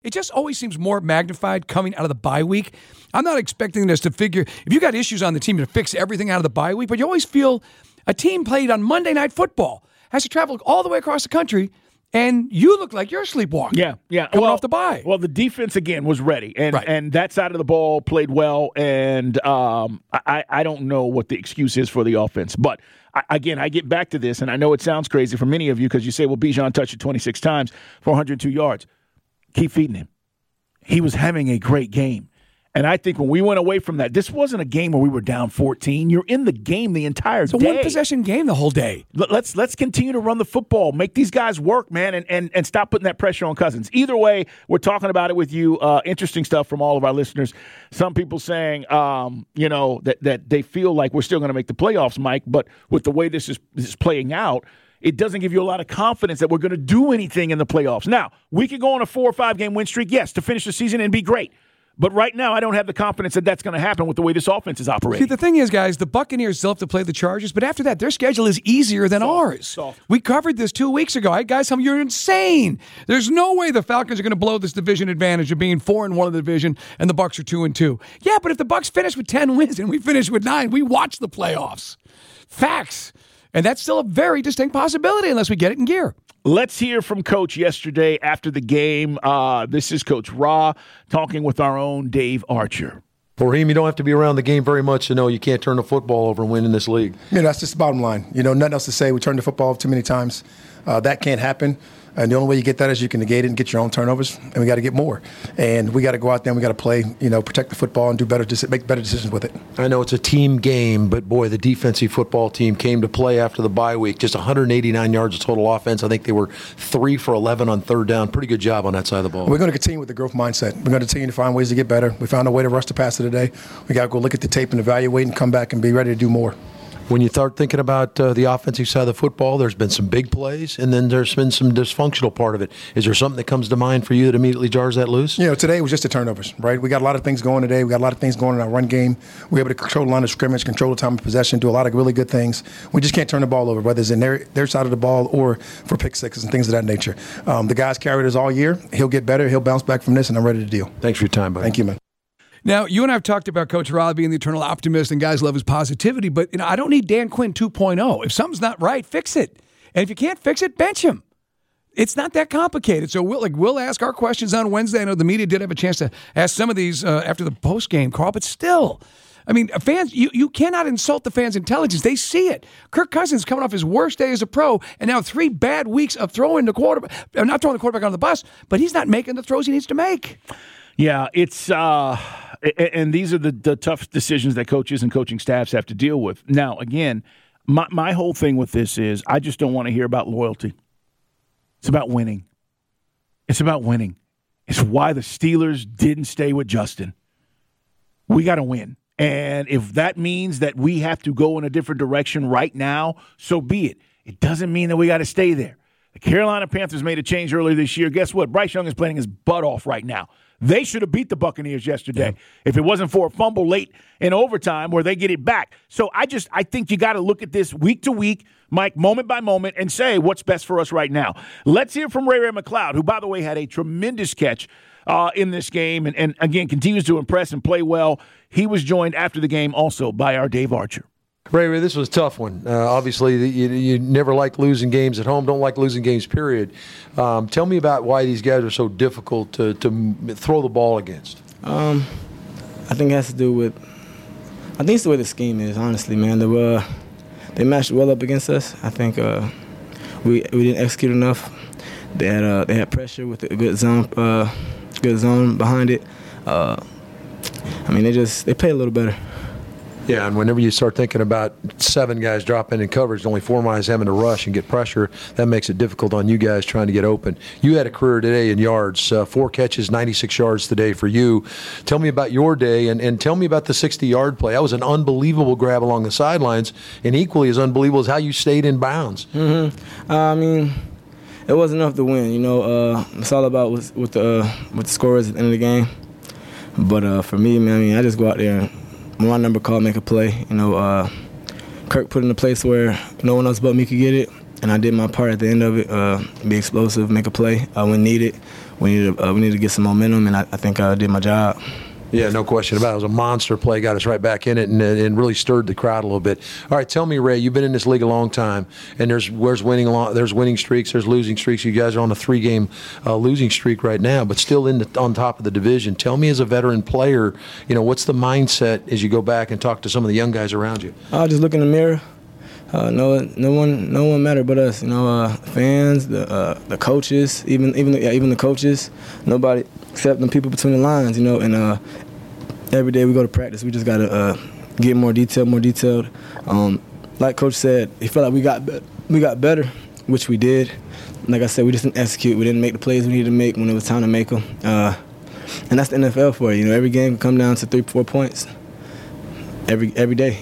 it just always seems more magnified coming out of the bye week. I'm not expecting us to figure, if you got issues on the team, to fix everything out of the bye week, but you always feel a team played on Monday Night Football has to travel all the way across the country, and you look like you're sleepwalking. Yeah. Coming off the bye. Well, the defense, again, was ready, Right. and that side of the ball played well, and I don't know what the excuse is for the offense. But, I get back to this, and I know it sounds crazy for many of you because you say, well, Bijan touched it 26 times for 102 yards. Keep feeding him. He was having a great game. And I think when we went away from that, this wasn't a game where we were down 14. You're in the game the entire day. It's a one-possession game the whole day. Let's continue to run the football. Make these guys work, man, and stop putting that pressure on Cousins. Either way, we're talking about it with you. Interesting stuff from all of our listeners. Some people saying, that they feel like we're still going to make the playoffs, Mike, but with the way this is playing out, it doesn't give you a lot of confidence that we're going to do anything in the playoffs. Now, we could go on a 4 or 5 game win streak, yes, to finish the season and be great. But right now, I don't have the confidence that that's going to happen with the way this offense is operating. See, the thing is, guys, the Buccaneers still have to play the Chargers, but after that, their schedule is easier than ours. Soft. We covered this 2 weeks ago. Guys, some of you are insane. There's no way the Falcons are going to blow this division advantage of being 4-1 in the division, and the Bucs are 2-2. Yeah, but if the Bucs finish with 10 wins and we finish with 9, we watch the playoffs. Facts. And that's still a very distinct possibility unless we get it in gear. Let's hear from Coach yesterday after the game. This is Coach Ra talking with our own Dave Archer. For him, you don't have to be around the game very much to know you can't turn the football over and win in this league. That's just the bottom line. Nothing else to say. We turned the football over too many times. That can't happen. And the only way you get that is you can negate it and get your own turnovers, and we got to get more. And we got to go out there and we got to play, protect the football and make better decisions with it. I know it's a team game, but boy, the defensive football team came to play after the bye week. Just 189 yards of total offense. I think they were 3 for 11 on third down. Pretty good job on that side of the ball. We're going to continue with the growth mindset. We're going to continue to find ways to get better. We found a way to rush the passer today. We got to go look at the tape and evaluate and come back and be ready to do more. When you start thinking about the offensive side of the football, there's been some big plays, and then there's been some dysfunctional part of it. Is there something that comes to mind for you that immediately jars that loose? Today was just the turnovers, right? We got a lot of things going today. We got a lot of things going in our run game. We're able to control the line of scrimmage, control the time of possession, do a lot of really good things. We just can't turn the ball over, whether it's in their side of the ball or for pick sixes and things of that nature. The guys carried us all year. He'll get better. He'll bounce back from this, and I'm ready to deal. Thanks for your time, buddy. Thank you, man. Now, you and I have talked about Coach Ra being the eternal optimist, and guys love his positivity, but I don't need Dan Quinn 2.0. If something's not right, fix it. And if you can't fix it, bench him. It's not that complicated. So we'll ask our questions on Wednesday. I know the media did have a chance to ask some of these after the post-game, Carl, but still, fans, you cannot insult the fans' intelligence. They see it. Kirk Cousins coming off his worst day as a pro, and now 3 bad weeks of throwing the quarterback, not throwing the quarterback on the bus, but he's not making the throws he needs to make. Yeah, it's and these are the tough decisions that coaches and coaching staffs have to deal with. Now, again, my whole thing with this is I just don't want to hear about loyalty. It's about winning. It's about winning. It's why the Steelers didn't stay with Justin. We got to win. And if that means that we have to go in a different direction right now, so be it. It doesn't mean that we got to stay there. The Carolina Panthers made a change earlier this year. Guess what? Bryce Young is playing his butt off right now. They should have beat the Buccaneers yesterday if it wasn't for a fumble late in overtime where they get it back. So I think you got to look at this week to week, Mike, moment by moment, and say what's best for us right now. Let's hear from Ray McCloud, who, by the way, had a tremendous catch in this game and again, continues to impress and play well. He was joined after the game also by our Dave Archer. Ray, this was a tough one. Obviously, you never like losing games at home, don't like losing games, period. Tell me about why these guys are so difficult to throw the ball against. I think it has to do with – I think it's the way the scheme is, honestly, man. They matched well up against us. I think we didn't execute enough. They had pressure with a good zone behind it. They play a little better. Yeah, and whenever you start thinking about 7 guys dropping in coverage, only 4 guys having to rush and get pressure, that makes it difficult on you guys trying to get open. You had a career today in yards, 4 catches, 96 yards today for you. Tell me about your day, and tell me about the 60-yard play. That was an unbelievable grab along the sidelines, and equally as unbelievable as how you stayed in bounds. Mm-hmm. It wasn't enough to win. It's all about with the scores at the end of the game. But for me, man, I just go out there and when my number called, make a play. Kirk put in a place where no one else but me could get it. and I did my part at the end of it. Be explosive, make a play when needed. We need to get some momentum, and I think I did my job. Yeah, no question about it. It was a monster play, got us right back in it, and really stirred the crowd a little bit. All right, tell me, Ray, you've been in this league a long time, and there's winning streaks, there's losing streaks. You guys are on a 3-game losing streak right now, but still on top of the division. Tell me, as a veteran player, what's the mindset as you go back and talk to some of the young guys around you? I'll just look in the mirror. No one mattered but us. Fans, the coaches, even the coaches. Nobody except the people between the lines. And every day we go to practice, we just gotta get more detailed. Like Coach said, he felt like we got better, which we did. Like I said, we just didn't execute. We didn't make the plays we needed to make when it was time to make them. And that's the NFL for you. Every game can come down to 3-4 points. Every day.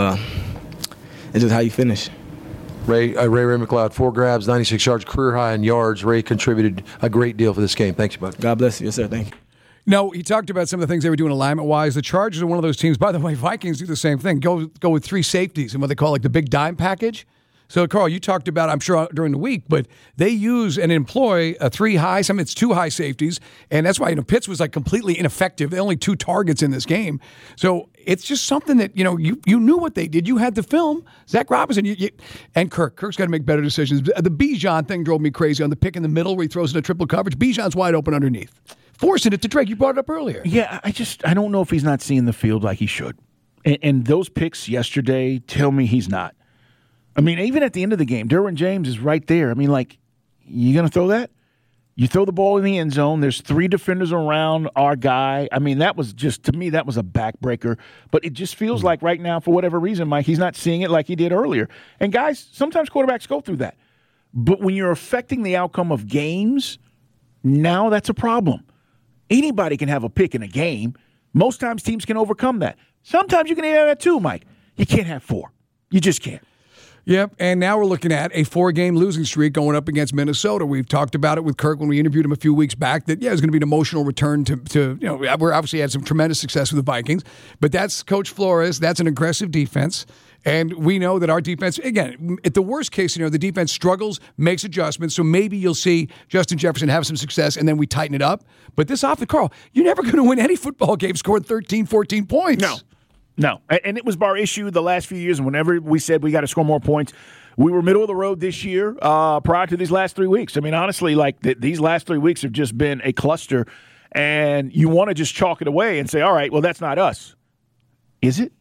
It's just how you finish. Ray McLeod, 4 grabs, 96 yards, career high in yards. Ray contributed a great deal for this game. Thanks, bud. God bless you. Yes, sir. Thank you. No, he talked about some of the things they were doing alignment-wise. The Chargers are one of those teams. By the way, Vikings do the same thing. Go with 3 safeties and what they call the big dime package. So, Carl, you talked about, I'm sure, during the week, but they use and employ 3 high, it's 2 high safeties, and that's why Pitts was completely ineffective. They only 2 targets in this game. So it's just something that, you knew what they did. You had the film. Zach Robinson and Kirk. Kirk's got to make better decisions. The Bijan thing drove me crazy on the pick in the middle where he throws in a triple coverage. Bijan's wide open underneath. Forcing it to Drake. You brought it up earlier. Yeah, I don't know if he's not seeing the field like he should. And those picks yesterday tell me he's not. Even at the end of the game, Derwin James is right there. You going to throw that? You throw the ball in the end zone. There's 3 defenders around our guy. That was just, to me, that was a backbreaker. But it just feels like right now, for whatever reason, Mike, he's not seeing it like he did earlier. And guys, sometimes quarterbacks go through that. But when you're affecting the outcome of games, now that's a problem. Anybody can have a pick in a game. Most times teams can overcome that. Sometimes you can have that too, Mike. You can't have 4. You just can't. Yep, and now we're looking at a 4-game losing streak going up against Minnesota. We've talked about it with Kirk when we interviewed him a few weeks back that, it's going to be an emotional return to we're obviously had some tremendous success with the Vikings, but that's Coach Flores. That's an aggressive defense, and we know that our defense, again, at the worst case scenario, the defense struggles, makes adjustments, so maybe you'll see Justin Jefferson have some success, and then we tighten it up. But this offense, Carl, you're never going to win any football game scoring 13, 14 points. No, and it was our issue the last few years. And whenever we said we got to score more points, we were middle of the road this year prior to these last 3 weeks. Honestly, these last 3 weeks have just been a cluster, and you want to just chalk it away and say, all right, well, that's not us. Is it?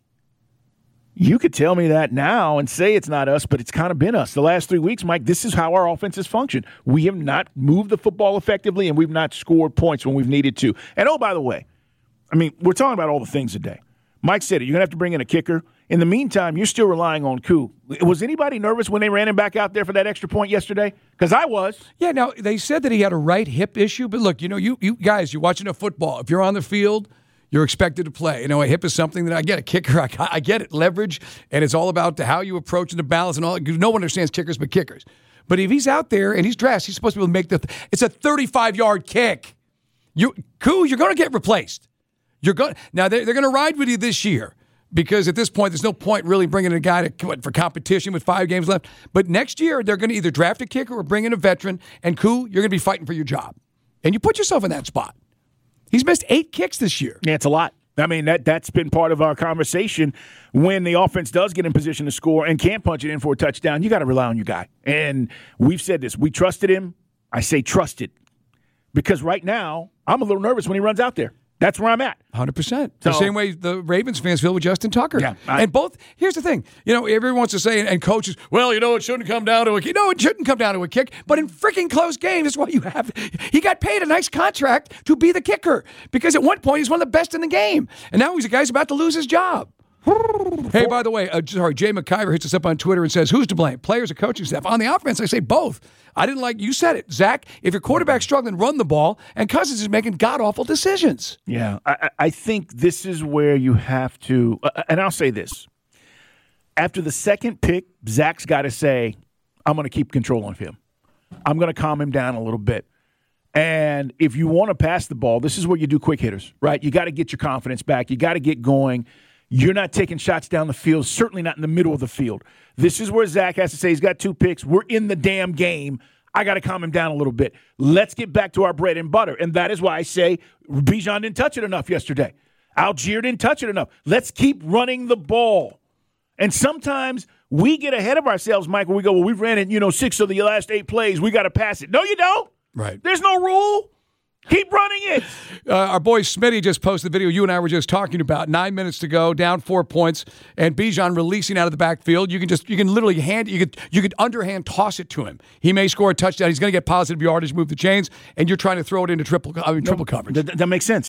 You could tell me that now and say it's not us, but it's kind of been us. The last 3 weeks, Mike, this is how our offense has functioned. We have not moved the football effectively, and we've not scored points when we've needed to. And, oh, by the way, we're talking about all the things today. Mike said it. You're going to have to bring in a kicker. In the meantime, you're still relying on Koo. Was anybody nervous when they ran him back out there for that extra point yesterday? Because I was. Yeah, now, they said that he had a right hip issue. But, look, you guys, you're watching a football. If you're on the field, you're expected to play. A hip is something that I get. A kicker, I get it. Leverage, and it's all about how you approach and the balance and all. No one understands kickers but kickers. But if he's out there and he's dressed, he's supposed to be able to make it's a 35-yard kick. Koo, you're going to get replaced. Now they're going to ride with you this year because at this point there's no point really bringing a guy for competition with 5 games left. But next year they're going to either draft a kicker or bring in a veteran. And Koo, you're going to be fighting for your job, and you put yourself in that spot. He's missed 8 kicks this year. Yeah, it's a lot. That's been part of our conversation. When the offense does get in position to score and can't punch it in for a touchdown, you got to rely on your guy. And we've said this. We trusted him. I say trusted because right now I'm a little nervous when he runs out there. That's where I'm at. 100%. The same way the Ravens fans feel with Justin Tucker. Yeah, and both, here's the thing. Everyone wants to say, and coaches, well, it shouldn't come down to a kick. No, it shouldn't come down to a kick. But in freaking close games, that's what you have. He got paid a nice contract to be the kicker because at one point he's one of the best in the game. And now he's a guy's about to lose his job. Hey, by the way, Jay McIver hits us up on Twitter and says, who's to blame? Players or coaching staff? On the offense, I say both. I didn't like, you said it, Zach, if your quarterback's struggling, run the ball, and Cousins is making god-awful decisions. Yeah, I think this is where you have to, and I'll say this. After the second pick, Zach's got to say, I'm going to keep control of him. I'm going to calm him down a little bit. And if you want to pass the ball, this is where you do quick hitters, right? You got to get your confidence back. You got to get going. You're not taking shots down the field, certainly not in the middle of the field. This is where Zach has to say he's got 2 picks. We're in the damn game. I got to calm him down a little bit. Let's get back to our bread and butter. And that is why I say Bijan didn't touch it enough yesterday. Algier didn't touch it enough. Let's keep running the ball. And sometimes we get ahead of ourselves, Michael. We go, well, we ran it, 6 of the last 8 plays. We got to pass it. No, you don't. Right. There's no rule. Keep running it. Our boy Smitty just posted the video you and I were just talking about. 9 minutes to go, down 4 points, and Bijan releasing out of the backfield. You can literally you could underhand toss it to him. He may score a touchdown. He's going to get positive yardage, move the chains, and you're trying to throw it into triple coverage. That makes sense.